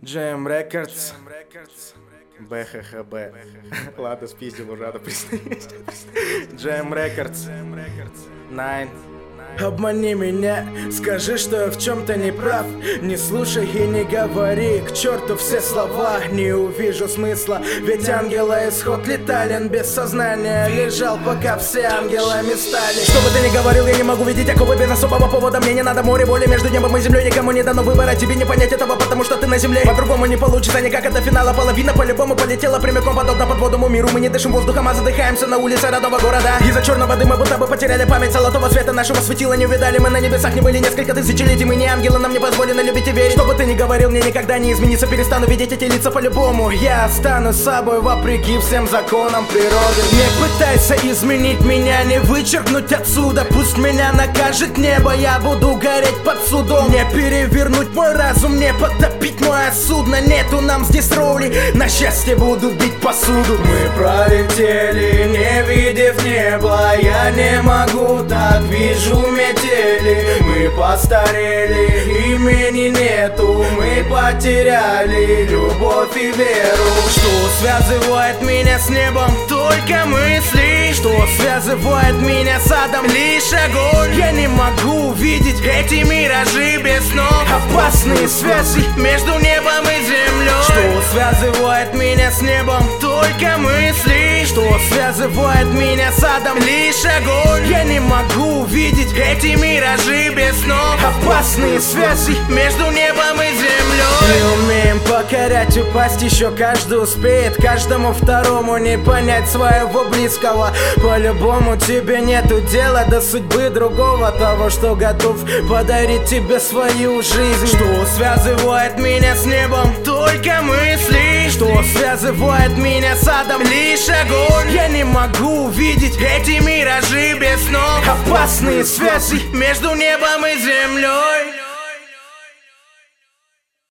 Jam Records. БХХБ. Ладно, спиздил уже, надо признать. Jam Records. Nine. Обмани меня, скажи, что я в чем-то не прав. Не слушай и не говори, к черту все слова. Не увижу смысла, ведь ангела исход летален. Без сознания лежал, пока все ангелами стали. Что бы ты ни говорил, я не могу видеть оковы без особого повода. Мне не надо море боли между небом и землей. Никому не дано выбора, тебе не понять этого, потому что ты на земле. По-другому не получится никак, это финала половина. По-любому полетела прямиком подобно подводному миру. Мы не дышим воздухом, а задыхаемся на улице родного города. Из-за черного дыма будто бы потеряли память золотого цвета нашего светила. Не видали мы на небесах, не были несколько тысячелетий. Мы не ангелы, нам не позволено любить и верить. Что бы ты ни говорил, мне никогда не измениться. Перестану видеть эти лица по-любому. Я останусь собой вопреки всем законам природы. Не пытайся изменить меня, не вычеркнуть отсюда. Пусть меня накажет небо, я буду гореть под судом. Не перевернуть мой разум, не потопить мое судно. Нету нам здесь роли, на счастье буду бить посуду. Мы пролетели, не видев небо. Я не могу, так вижу метели. Мы постарели, имени нету. Мы потеряли любовь и веру. Что связывает меня с небом? Только мысли. Что связывает меня с адом? Лишь огонь. Я не могу увидеть эти миражи без снов. Опасные связи между небом и землей. Что связывает меня с небом? Только мысли. Что связывает меня с адом? Лишь огонь. Я не могу увидеть эти миражи без снов. Опасные связи между небом и землей. Мы умеем покорять, упасть еще каждый успеет. Каждому второму не понять своего близкого. По-любому тебе нету дела до судьбы другого, того, что готов подарить тебе свою жизнь. Что связывает меня с небом? Только мысли. Что связывает меня с адом? Лишь огонь. Я не могу увидеть эти миражи без снов. Опасные связи между небом и землей.